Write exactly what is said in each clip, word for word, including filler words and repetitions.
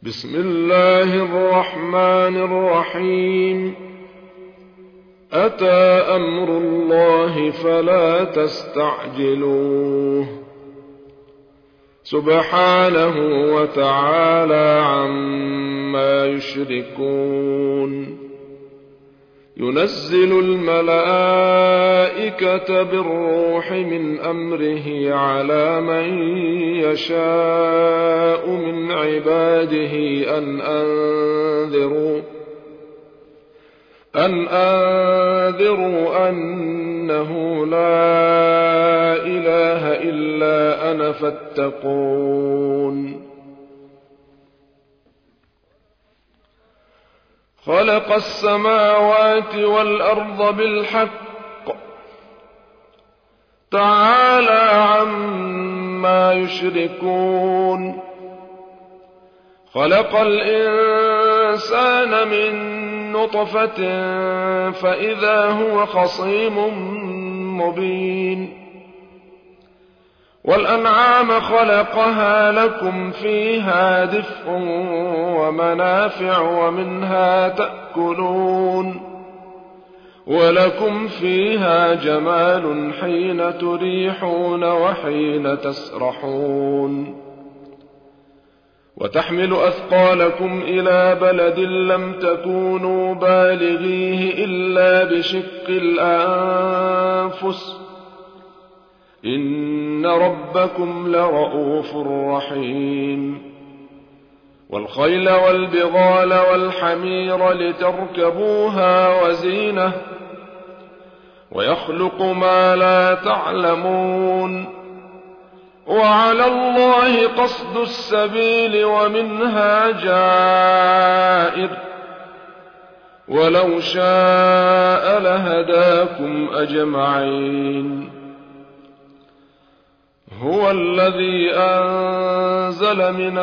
بسم الله الرحمن الرحيم. أتى أمر الله فلا تستعجلوه سبحانه وتعالى عما يشركون. ينزل الملائكة بالروح من أمره على من يشاء من عباده أن أنذروا أن أنذروا أنه لا إله إلا أنا فاتقون. خلق السماوات والأرض بالحق تعالى عما يشركون. خلق الإنسان من نطفة فإذا هو خصيم مبين. والأنعام خلقها لكم فيها دفء ومنافع ومنها تأكلون ولكم فيها جمال حين تريحون وحين تسرحون. وتحمل أثقالكم إلى بلد لم تكونوا بالغيه إلا بشق الأنفس إن ربكم لرؤوف رحيم. والخيل والبغال والحمير لتركبوها وزينة ويخلق ما لا تعلمون. وعلى الله قصد السبيل ومنها جائر ولو شاء لهداكم أجمعين. هو الذي أنزل من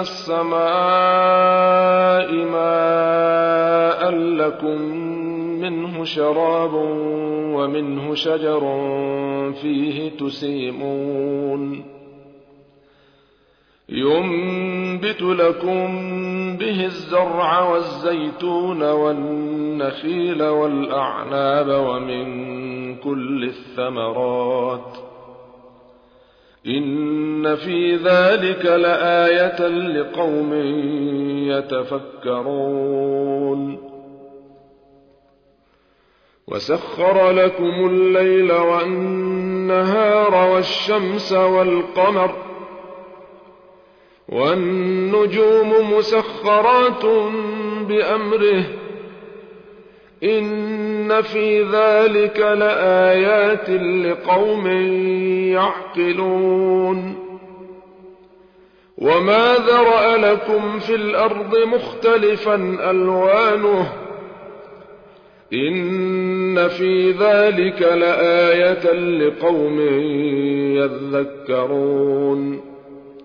السماء ماء لكم منه شراب ومنه شجر فيه تسيمون. ينبت لكم به الزرع والزيتون والنخيل والأعناب ومن كل الثمرات إن في ذلك لآية لقوم يتفكرون. وسخر لكم الليل والنهار والشمس والقمر والنجوم مسخرات بأمره إن في ذلك لآيات لقوم يعقلون. وما ذرأ لكم في الأرض مختلفا ألوانه إن في ذلك لآية لقوم يذكرون.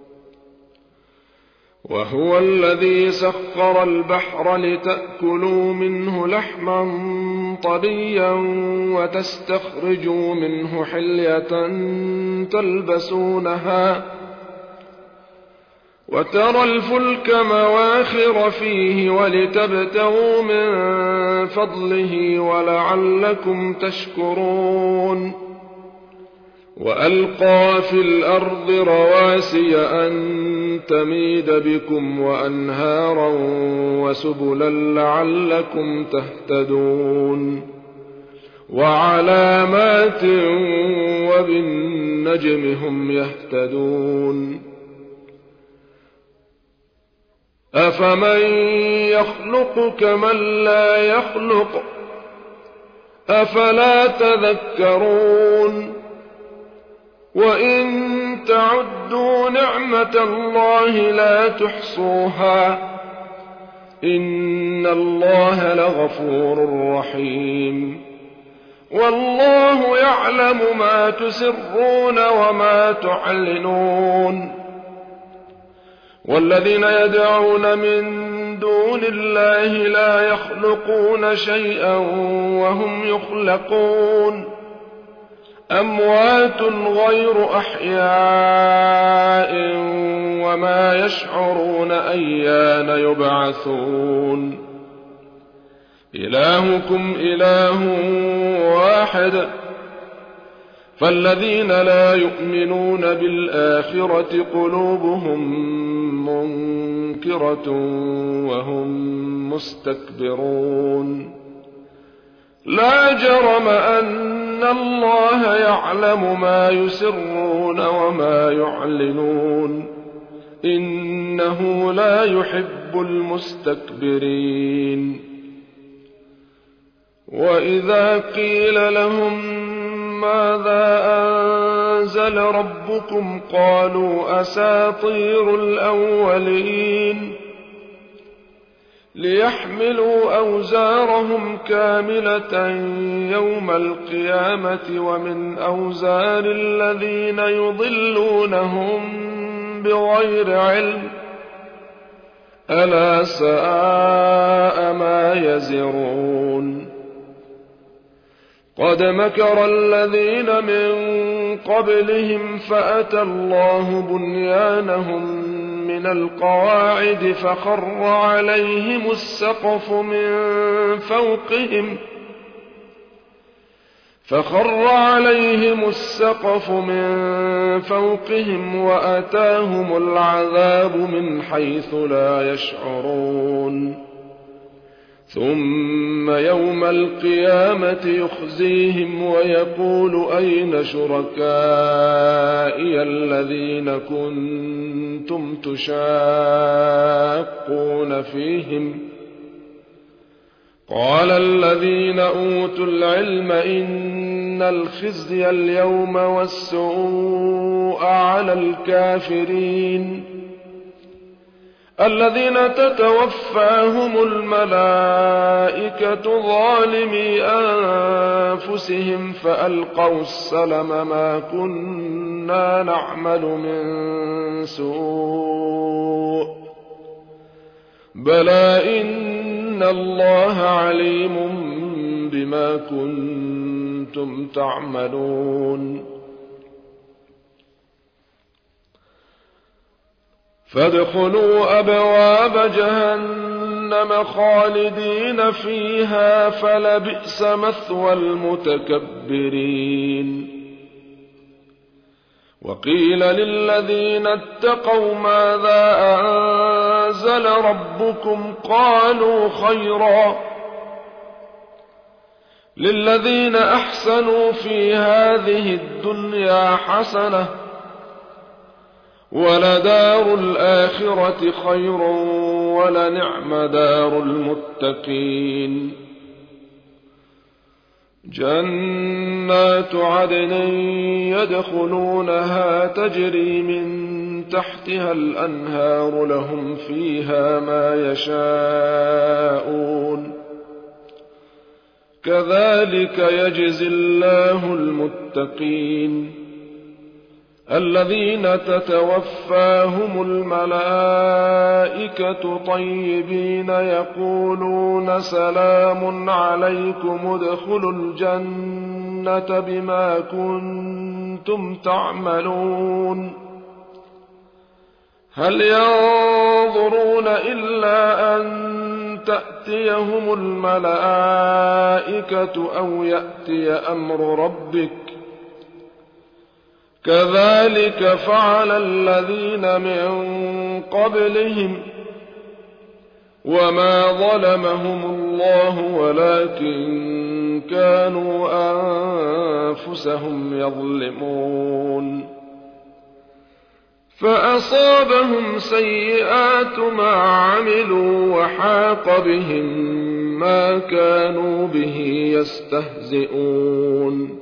وهو الذي سخر البحر لتأكلوا منه لحما طريا وتستخرجوا منه حلية تلبسونها وترى الفلك مواخر فيه ولتبتغوا من فضله ولعلكم تشكرون. وألقى في الأرض رواسي أن تميد بكم وأنهارا وسبلا لعلكم تهتدون. وعلامات وبالنجم هم يهتدون. أفمن يخلق كمن لا يخلق أفلا تذكرون. وإن تعدوا نعمة الله لا تحصوها إن الله لغفور رحيم. والله يعلم ما تسرون وما تعلنون. والذين يدعون من دون الله لا يخلقون شيئا وهم يخلقون أموات غير أحياء وما يشعرون أيان يبعثون إلهكم إله واحد فالذين لا يؤمنون بالآخرة قلوبهم منكرة وهم مستكبرون لا جرم أن الله يعلم ما يسرون وما يعلنون إنه لا يحب المستكبرين وإذا قيل لهم ماذا أنزل ربكم قالوا أساطير الأولين ليحملوا أوزارهم كاملة يوم القيامة ومن أوزار الذين يضلونهم بغير علم ألا ساء ما يزرون قد مكر الذين من قبلهم فأتى الله بنيانهم من القواعد فخر عليهم السقف من فوقهم فخر عليهم السقف من فوقهم وأتاهم العذاب من حيث لا يشعرون ثم يوم القيامة يخزيهم ويقول أين شركائي الذين كنتم تشاقون فيهم قال الذين أوتوا العلم إن الخزي اليوم والسوء على الكافرين الذين تتوفاهم الملائكة ظالمي أنفسهم فألقوا السلم ما كنا نعمل من سوء بلى إن الله عليم بما كنتم تعملون فادخلوا أبواب جهنم خالدين فيها فلبئس مثوى المتكبرين وقيل للذين اتقوا ماذا أنزل ربكم قالوا خيرا للذين أحسنوا في هذه الدنيا حسنة ولدار الآخرة خير ولنعم دار المتقين جنات عدن يدخلونها تجري من تحتها الأنهار لهم فيها ما يشاءون كذلك يجزي الله المتقين الذين تتوفاهم الملائكة طيبين يقولون سلام عليكم ادخلوا الجنة بما كنتم تعملون هل ينظرون إلا أن تأتيهم الملائكة أو يأتي أمر ربك كذلك فعل الذين من قبلهم وما ظلمهم الله ولكن كانوا أنفسهم يظلمون فأصابهم سيئات ما عملوا وحاق بهم ما كانوا به يستهزئون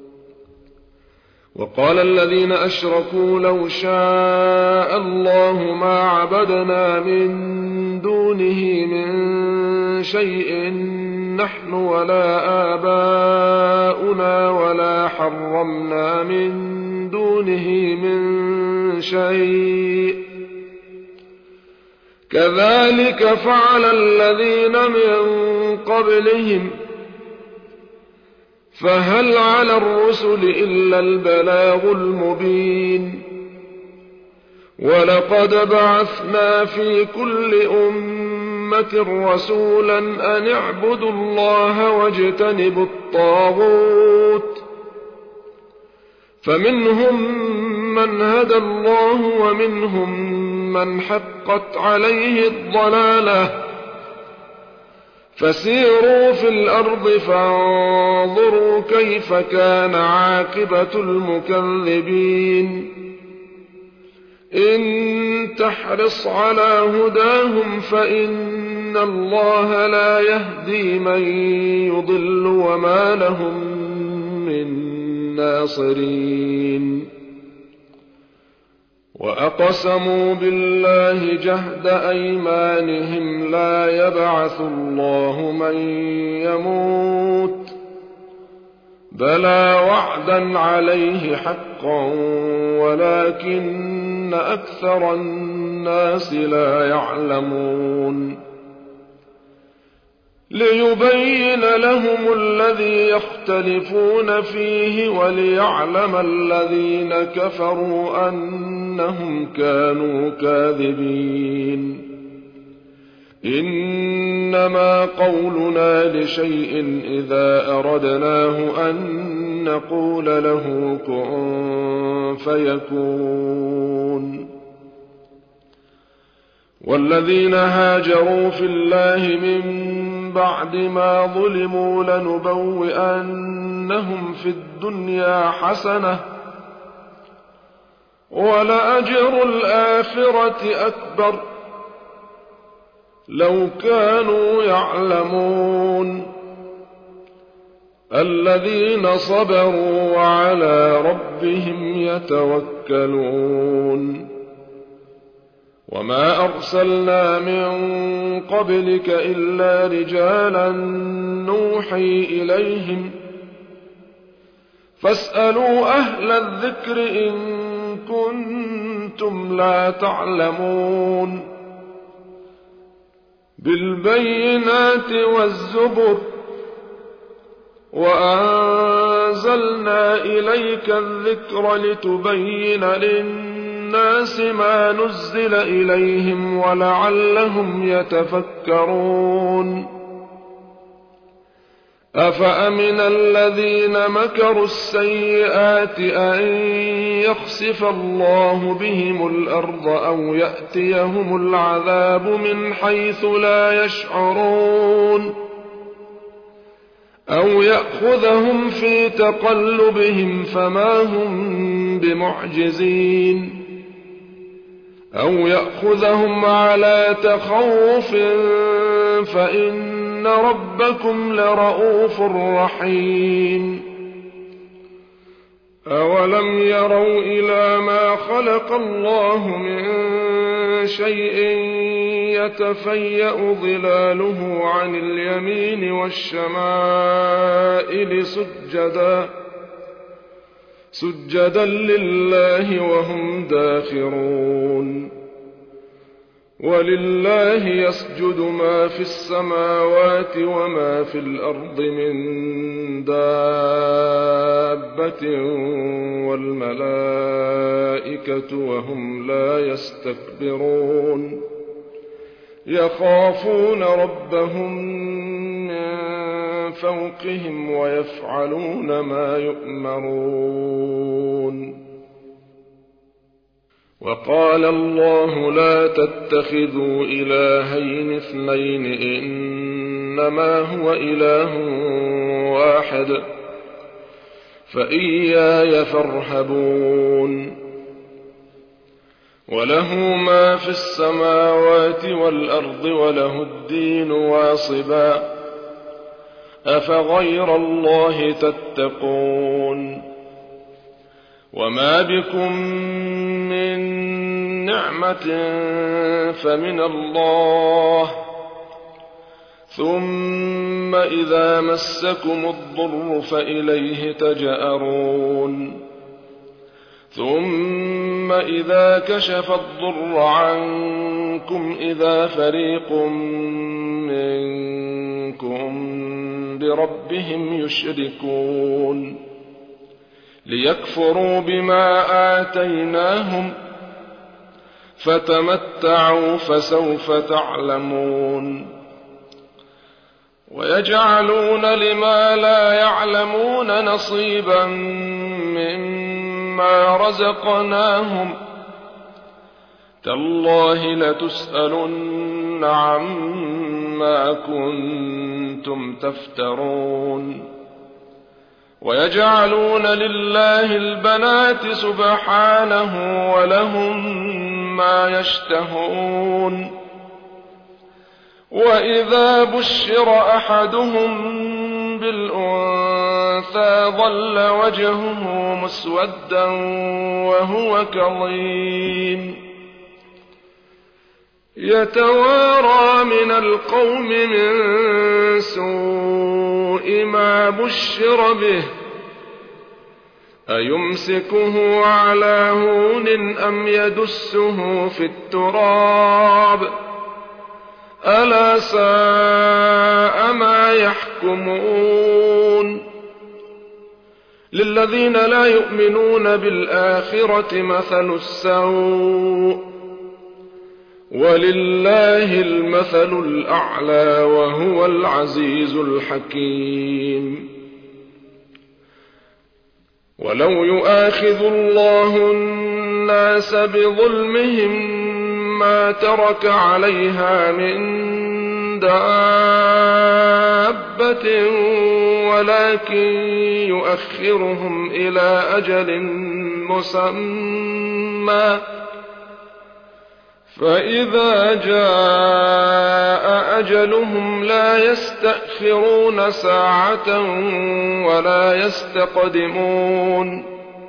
وقال الذين أشركوا لو شاء الله ما عبدنا من دونه من شيء نحن ولا آباؤنا ولا حرمنا من دونه من شيء كذلك فعل الذين من قبلهم فهل على الرسل إلا البلاغ المبين ولقد بعثنا في كل أمة رسولا أن اعبدوا الله واجتنبوا الطاغوت فمنهم من هدى الله ومنهم من حقت عليه الضلالة فسيروا في الأرض فانظروا كيف كان عاقبة المكذبين إن تحرص على هداهم فإن الله لا يهدي من يضل وما لهم من ناصرين وأقسموا بالله جهد أيمانهم لا يبعث الله من يموت بلى وعدا عليه حقا ولكن أكثر الناس لا يعلمون ليبين لهم الذي يختلفون فيه وليعلم الذين كفروا أنهم كانوا كاذبين إنما قولنا لشيء إذا أردناه أن نقول له كن فيكون والذين هاجروا في الله من بعد ما ظلموا لنبوئنهم في الدنيا حسنة ولأجر الآخرة أكبر لو كانوا يعلمون الذين صبروا وعلى ربهم يتوكلون وما أرسلنا من قبلك إلا رجالا نوحي إليهم فاسألوا أهل الذكر إن كنتم لا تعلمون بالبينات والزبر وأنزلنا إليك الذكر لتبين للناس ما نزل إليهم ولعلهم يتفكرون أفأمن الذين مكروا السيئات أن يخسف الله بهم الأرض أو يأتيهم العذاب من حيث لا يشعرون أو يأخذهم في تقلبهم فما هم بمعجزين أو يأخذهم على تخوف فإن ربكم لرؤوف رحيم أولم يروا إلى ما خلق الله من شيء يتفيأ ظلاله عن اليمين والشمائل سجدا سجدا لله وهم داخرون ولله يسجد ما في السماوات وما في الأرض من دابة والملائكة وهم لا يستكبرون يخافون ربهم من فوقهم ويفعلون ما يؤمرون وقال الله لا تتخذوا إلهين اثنين إنما هو إله واحد فإياي فارهبون وله ما في السماوات والأرض وله الدين واصبا أفغير الله تتقون وما بكم من نعمة فمن الله ثم إذا مسكم الضر فإليه تجأرون ثم إذا كشف الضر عنكم إذا فريق منكم بربهم يشركون ليكفروا بما آتيناهم فتمتعوا فسوف تعلمون ويجعلون لما لا يعلمون نصيبا مما رزقناهم تالله لتسألن عما كنتم تفترون ويجعلون لله البنات سبحانه ولهم ما يشتهون وإذا بشر أحدهم بالأنثى ظل وجهه مسودا وهو كظيم يتوارى من القوم من سوء ما بشر به أيمسكه على هون أم يدسه في التراب ألا ساء ما يحكمون للذين لا يؤمنون بالآخرة مثل السوء ولله المثل الأعلى وهو العزيز الحكيم ولو يؤاخذ الله الناس بظلمهم ما ترك عليها من دابة ولكن يؤخرهم إلى أجل مسمى فإذا جاء أجلهم لا يستأخرون ساعة ولا يستقدمون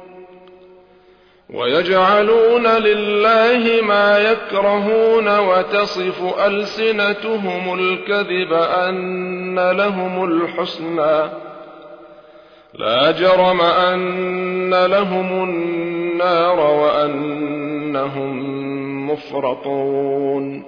ويجعلون لله ما يكرهون وتصف ألسنتهم الكذب أن لهم الحسنى لا جرم أن لهم النار وأنهم مفرطون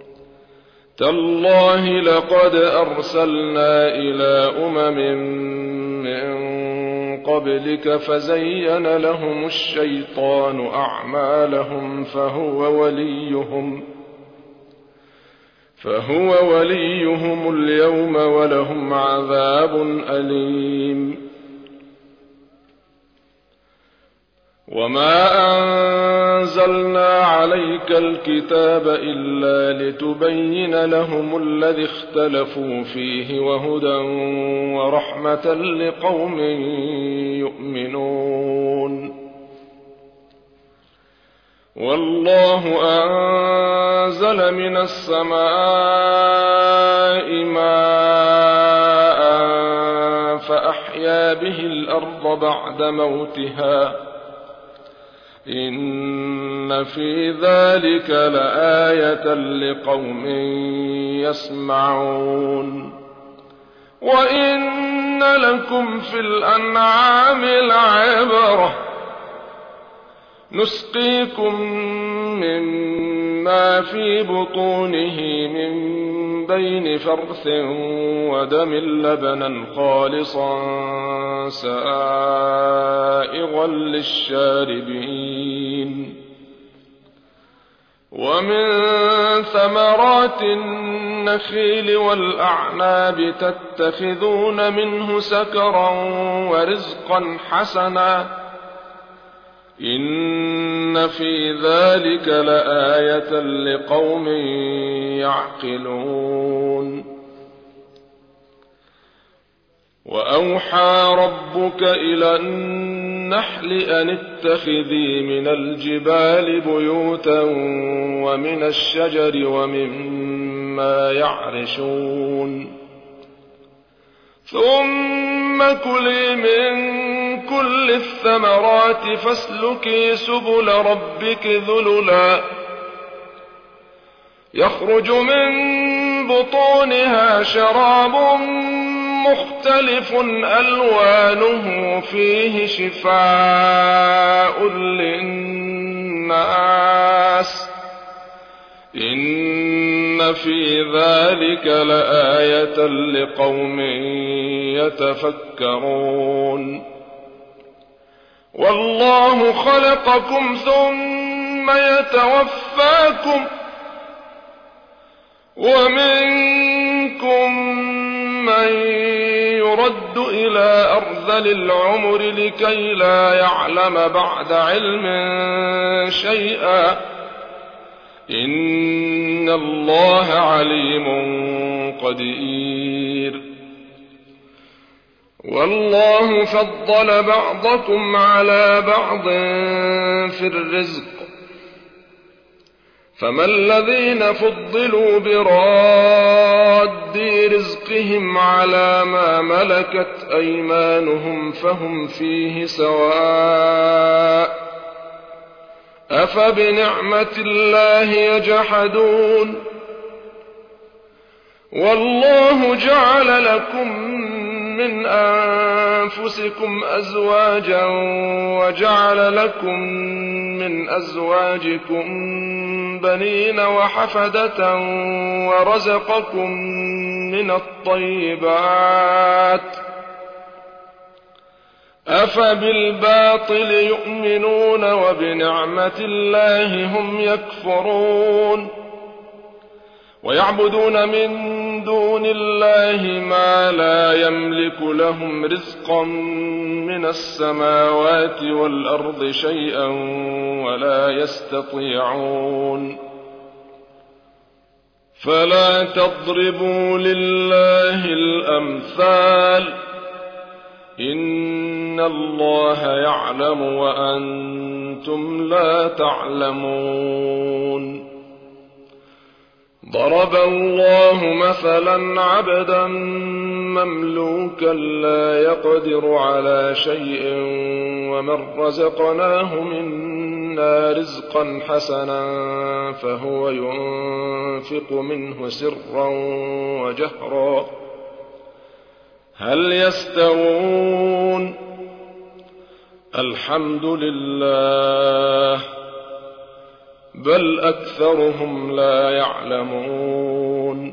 تالله لقد أرسلنا إلى أمم من قبلك فزين لهم الشيطان أعمالهم فهو وليهم فهو وليهم اليوم ولهم عذاب أليم وما أنزلنا عليك الكتاب إلا لتبين لهم الذي اختلفوا فيه وهدى ورحمة لقوم يؤمنون والله أنزل من السماء ماء فأحيا به الأرض بعد موتها إن في ذلك لآية لقوم يسمعون وإن لكم في الأنعام لعبرة نسقيكم مما في بطونه من بين فرث ودم لبنا خالصا سائغا للشاربين ومن ثمرات النخيل والأعناب تتخذون منه سكرا ورزقا حسنا إن في ذلك لآية لقوم يعقلون وأوحى ربك إلى النحل أن اتخذي من الجبال بيوتا ومن الشجر ومما يعرشون ثم كلي من كل الثمرات فاسلكي سبل ربك ذللا يخرج من بطونها شراب مختلف ألوانه فيه شفاء للناس إن في ذلك لآية لقوم يتفكرون. والله خلقكم ثم يتوفاكم ومنكم من يرد إلى أرذل العمر لكي لا يعلم بعد علم شيئا إن الله عليم قدير. والله فضل بعضكم على بعض في الرزق فما الذين فضلوا براد رزقهم على ما ملكت أيمانهم فهم فيه سواء أفبنعمة الله يجحدون. والله جعل لكم من أنفسكم أزواجا وجعل لكم من أزواجكم بنين وحفدة ورزقكم من الطيبات أفبالباطل يؤمنون وبنعمة الله هم يكفرون. ويعبدون من دون الله ما لا يملك لهم رزقا من السماوات والأرض شيئا ولا يستطيعون. فلا تضربوا لله الأمثال إن الله يعلم وأنتم لا تعلمون. ضرب الله مثلا عبدا مملوكا لا يقدر على شيء ومن رزقناه منا رزقا حسنا فهو ينفق منه سرا وجهرا هل يستوون؟ الحمد لله بل أكثرهم لا يعلمون.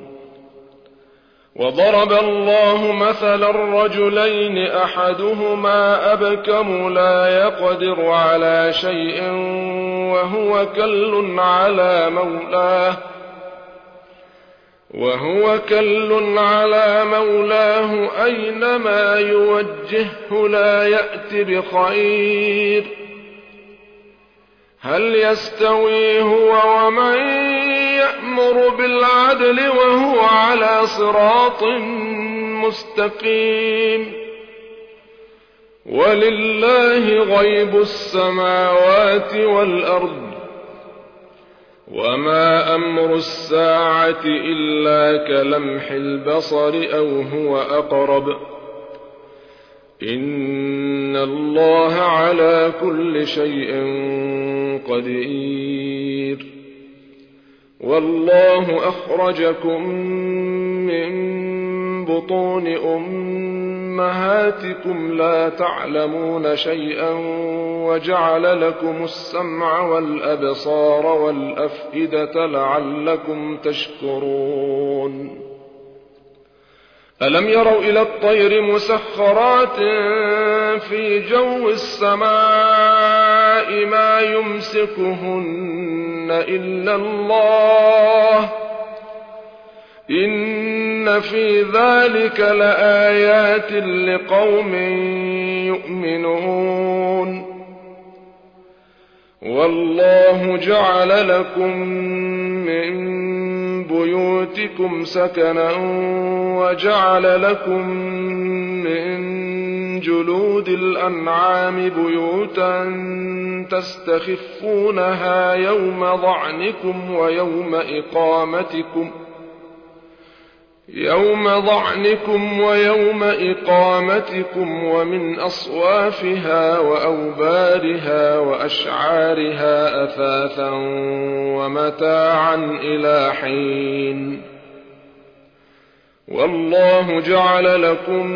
وضرب الله مثلا رجلين أحدهما أبكم لا يقدر على شيء وهو كل على مولاه وهو كل على مولاه أينما يوجهه لا يأت بخير هل يستوي هو ومن يأمر بالعدل وهو على صراط مستقيم. ولله غيب السماوات والأرض وما أمر الساعة إلا كلمح البصر أو هو أقرب إن الله على كل شيء قدير. والله أخرجكم من بطون أمهاتكم لا تعلمون شيئا وجعل لكم السمع والأبصار والأفئدة لعلكم تشكرون. ألم يروا إلى الطير مسخرات في جو السماء ما يمسكهن إلا الله إن في ذلك لآيات لقوم يؤمنون. والله جعل لكم من بيوتكم سكنا وجعل لكم من جلود الأنعام بيوتا تستخفونها يوم ضعنكم ويوم إقامتكم يوم ضعنكم ويوم إقامتكم ومن أصوافها وأوبارها وأشعارها أثاثا ومتاعا إلى حين. والله جعل لكم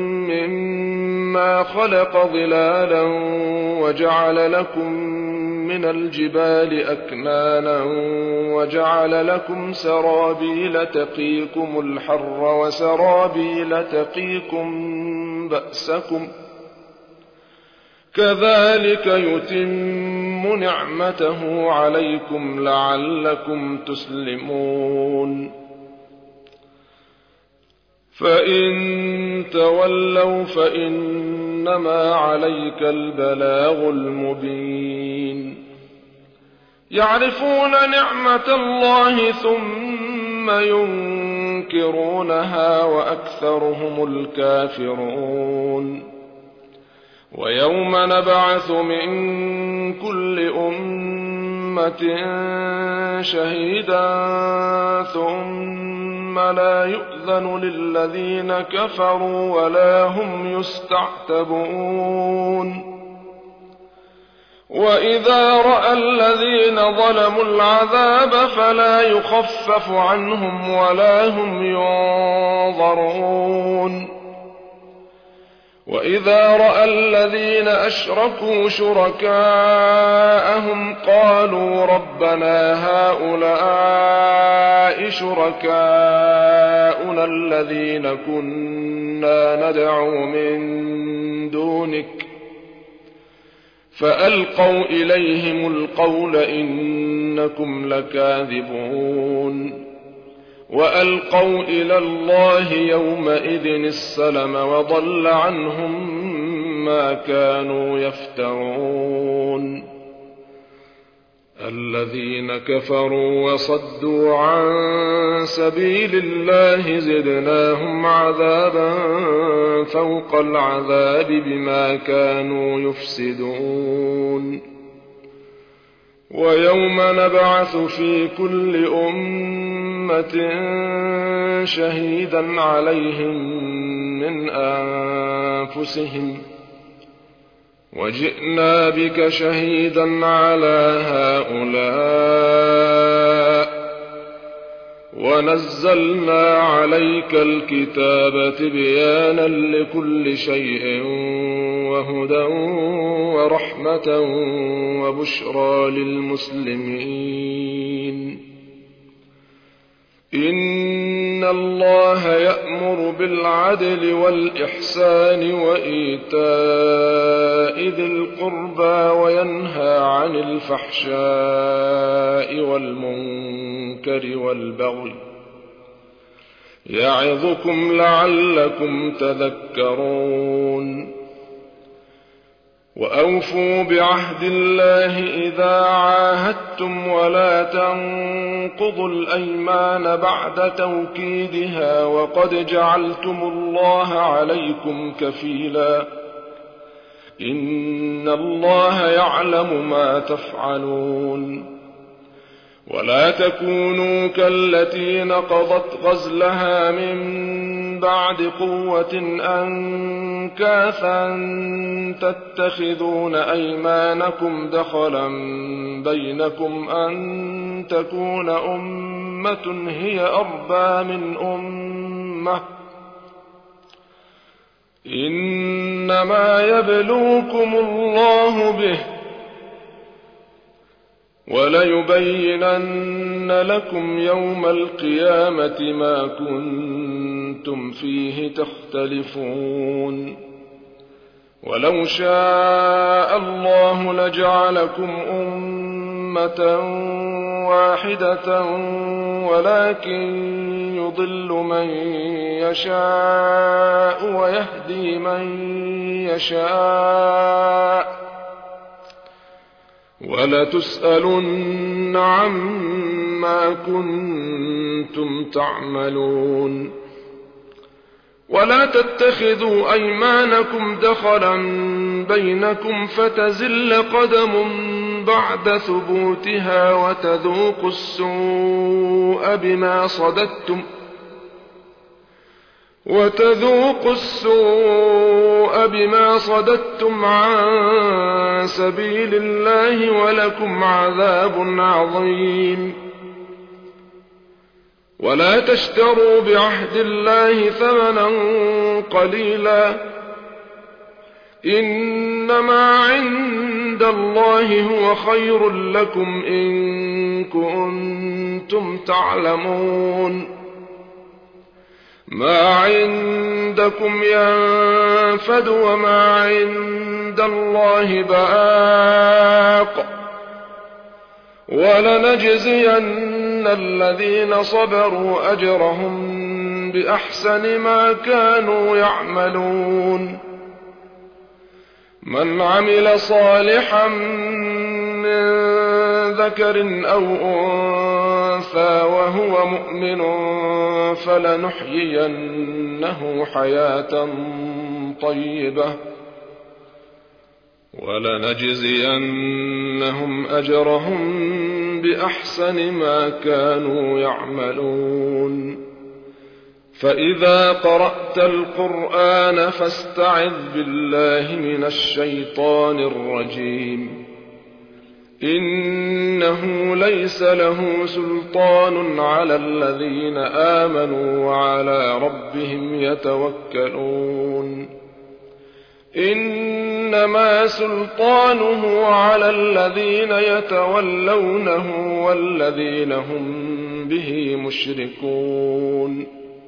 مما خلق ظلالا وجعل لكم من من الجبال أكنانا وجعل لكم سرابيل تقيكم الحر وسرابيل تقيكم بأسكم كذلك يتم نعمته عليكم لعلكم تسلمون فإن تولوا فإنما عليك البلاغ المبين يعرفون نعمة الله ثم ينكرونها وأكثرهم الكافرون ويوم نبعث من كل أمة شهيدا ثم لا يؤذن للذين كفروا ولا هم يستعتبون وإذا رأى الذين ظلموا العذاب فلا يخفف عنهم ولا هم ينظرون وإذا رأى الذين أشركوا شركاءهم قالوا ربنا هؤلاء شركاؤنا الذين كنا ندعو من دونك فألقوا إليهم القول إنكم لكاذبون وألقوا إلى الله يومئذ السلم وضل عنهم ما كانوا يفترون الذين كفروا وصدوا عن سبيل الله زدناهم عذابا فوق العذاب بما كانوا يفسدون ويوم نبعث في كل أمة شهيدا عليهم من أنفسهم وجئنا بك شهيدا على هؤلاء ونزلنا عليك الكتاب تبيانا لكل شيء وهدى ورحمة وبشرى للمسلمين إن الله يأمر بالعدل والإحسان وإيتاء ذي القربى وينهى عن الفحشاء والمنكر والبغي يعظكم لعلكم تذكرون وأوفوا بعهد الله إذا عاهدتم ولا تنقضوا الأيمان بعد توكيدها وقد جعلتم الله عليكم كفيلا إن الله يعلم ما تفعلون ولا تكونوا كالتي نقضت غزلها من بعد قوة أنكاثا تتخذون أيمانكم دخلا بينكم أن تكون أمة هي أربى من أمة إنما يبلوكم الله به وليبينن لكم يوم القيامة ما كنتم فيه تختلفون ولو شاء الله لجعلكم أمة واحدة ولكن يضل من يشاء ويهدي من يشاء ولتسألن عما كنتم تعملون ولا تتخذوا أيمانكم دخلا بينكم فتزل قدم بعد ثبوتها وتذوقوا السوء بما صددتم وتذوقوا السوء بما صددتم عن سبيل الله ولكم عذاب عظيم ولا تشتروا بعهد الله ثمنا قليلا إن إنما عند الله هو خير لكم إن كنتم تعلمون ما عندكم ينفد وما عند الله باق ولنجزين الذين صبروا أجرهم بأحسن ما كانوا يعملون من عمل صالحا من ذكر أو أنثى وهو مؤمن فلنحيينه حياة طيبة ولنجزينهم أجرهم بأحسن ما كانوا يعملون فإذا قرأت القرآن فاستعذ بالله من الشيطان الرجيم إنه ليس له سلطان على الذين آمنوا وعلى ربهم يتوكلون إنما سلطانه على الذين يتولونه والذين هم به مشركون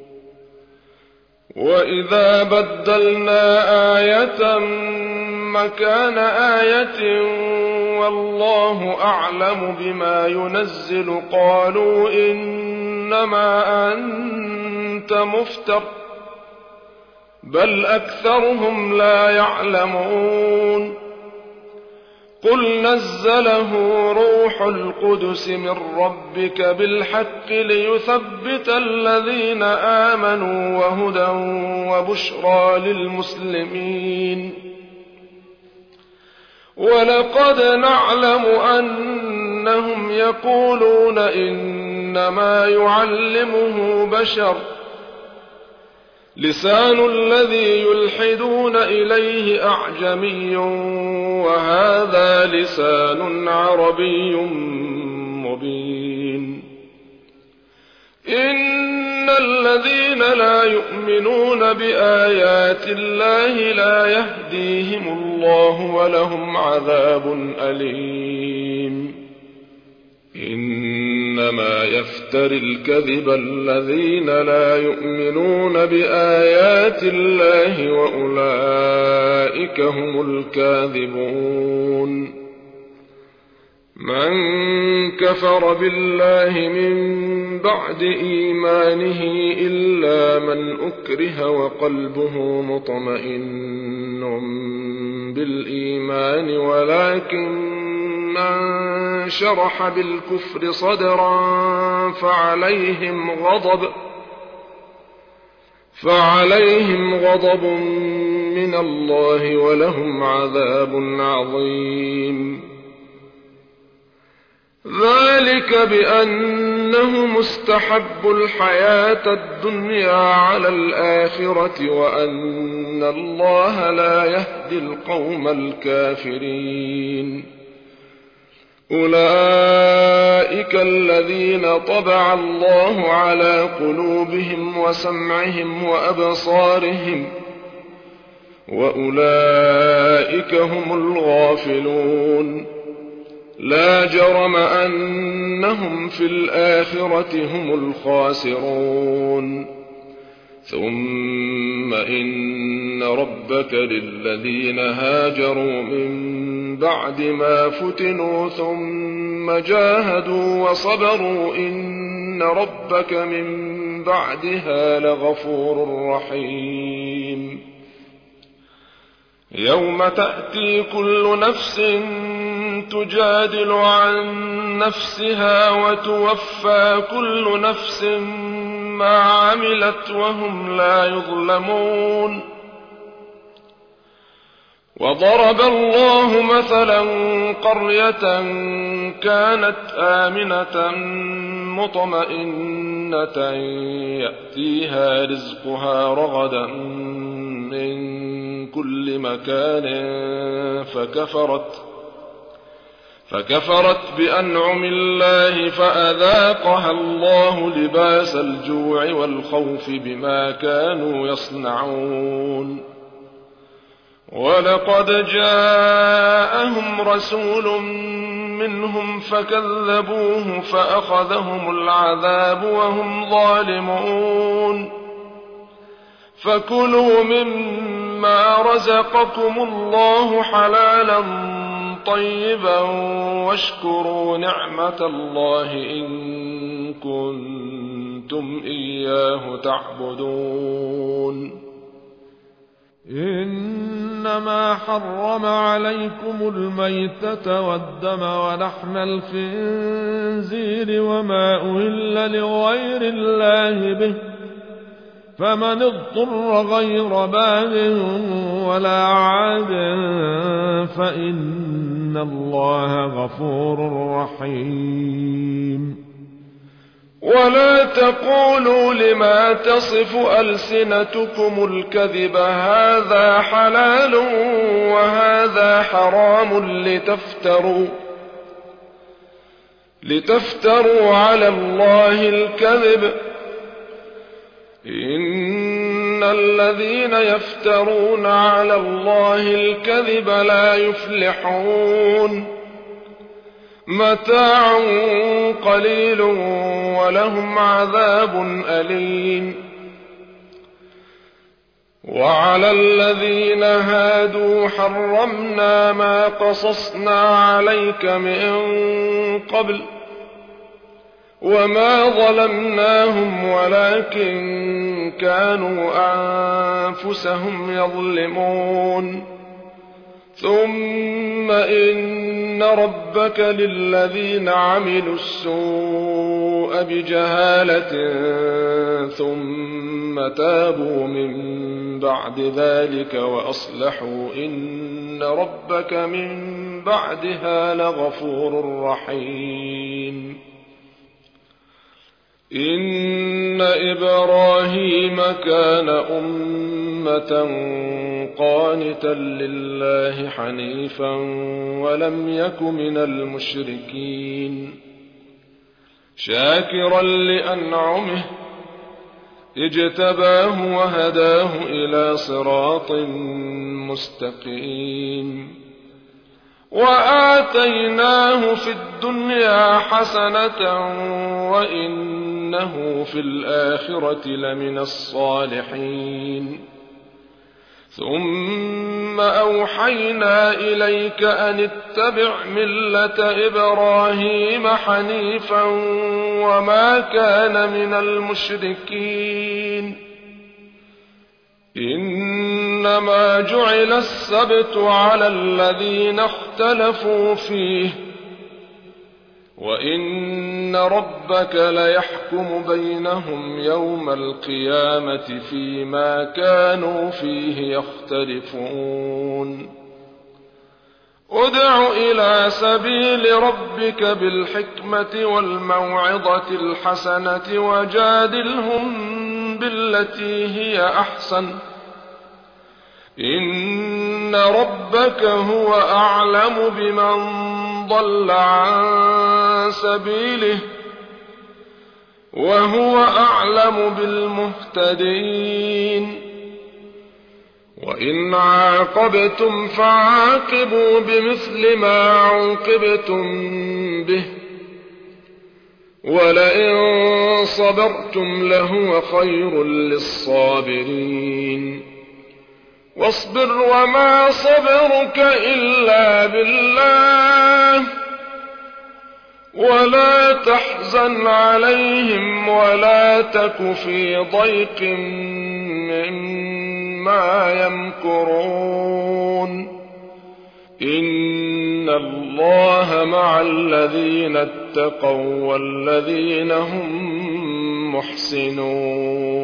وإذا بدلنا آية مكان آية والله أعلم بما ينزل قالوا إنما أنت مفتر بل أكثرهم لا يعلمون قل نزله روح القدس من ربك بالحق ليثبت الذين آمنوا وهدى وبشرى للمسلمين ولقد نعلم أنهم يقولون إنما يعلمه بشر لسان الذي يلحدون إليه أعجمي وهذا لسان عربي مبين إن الذين لا يؤمنون بآيات الله لا يهديهم الله ولهم عذاب أليم إنما يفتري الكذب الذين لا يؤمنون بآيات الله وأولئك هم الكاذبون من كفر بالله من بعد إيمانه إلا من أكره وقلبه مطمئن بالإيمان ولكن من شرح بالكفر صدرا فعليهم غضب فعليهم غضب من الله ولهم عذاب عظيم ذلك بأنه مستحب الحياة الدنيا على الآخرة وأن الله لا يهدي القوم الكافرين أولئك الذين طبع الله على قلوبهم وسمعهم وأبصارهم وأولئك هم الغافلون لا جرم أنهم في الآخرة هم الخاسرون ثم إن ربك للذين هاجروا من بعد ما فتنوا ثم جاهدوا وصبروا إن ربك من بعدها لغفور رحيم يوم تأتي كل نفس تجادل عن نفسها وتوفى كل نفس ما عملت وهم لا يظلمون وضرب الله مثلا قرية كانت آمنة مطمئنة يأتيها رزقها رغدا من كل مكان فكفرت فكفرت بأنعم الله فأذاقها الله لباس الجوع والخوف بما كانوا يصنعون ولقد جاءهم رسول منهم فكذبوه فأخذهم العذاب وهم ظالمون فكلوا مما رزقكم الله حلالا طيبا واشكروا نعمة الله إن كنتم إياه تعبدون. إنما حرم عليكم الميتة والدم ولحم الخنزير وما أهل لغير الله به فمن اضطر غير باغ ولا عاد فإن الله غفور رحيم. ولا تقولوا لما تصف ألسنتكم الكذب هذا حلال وهذا حرام لتفتروا لتفتروا على الله الكذب إن الذين يفترون على الله الكذب لا يفلحون. متاع قليل ولهم عذاب أليم. وعلى الذين هادوا حرمنا ما قصصنا عليك من قبل وما ظلمناهم ولكن كانوا أنفسهم يظلمون. ثم إن ربك للذين عملوا السوء بجهالة ثم تابوا من بعد ذلك وأصلحوا إن ربك من بعدها لغفور رحيم. إن إبراهيم كان أمة قانتا لله حنيفا ولم يك من المشركين شاكرا لأنعمه اجتباه وهداه إلى صراط مستقيم. وآتيناه في الدنيا حسنة وإنه في الآخرة لمن الصالحين. ثم أوحينا إليك أن اتبع ملة إبراهيم حنيفا وما كان من المشركين. إنما جعل السبت على الذين اختلفوا فيه وإن ربك ليحكم بينهم يوم القيامة فيما كانوا فيه يختلفون. ادع إلى سبيل ربك بالحكمة والموعظة الحسنة وجادلهم بالتي هي أحسن إن ربك هو أعلم بمن ضل عن سبيله وهو أعلم بالمهتدين. وإن عاقبتم فعاقبوا بمثل ما عوقبتم به ولئن صبرتم لهو خير للصابرين. واصبر وما صبرك إلا بالله ولا تحزن عليهم ولا تك في ضيق مما يمكرون. إن الله مع الذين اتقوا والذين هم محسنون.